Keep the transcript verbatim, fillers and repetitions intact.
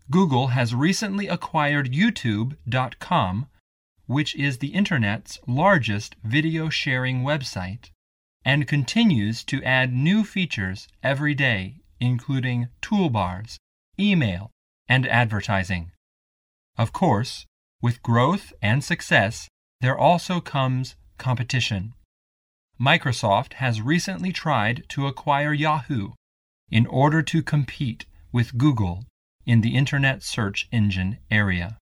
Google has recently acquired YouTube dot com, which is the Internet's largest video sharing website, and continues to add new features every day, including toolbars, email, and advertising. Of course, with growth and success, there also comes competition. Microsoft has recently tried to acquire Yahoo in order to compete with Google in the Internet search engine area.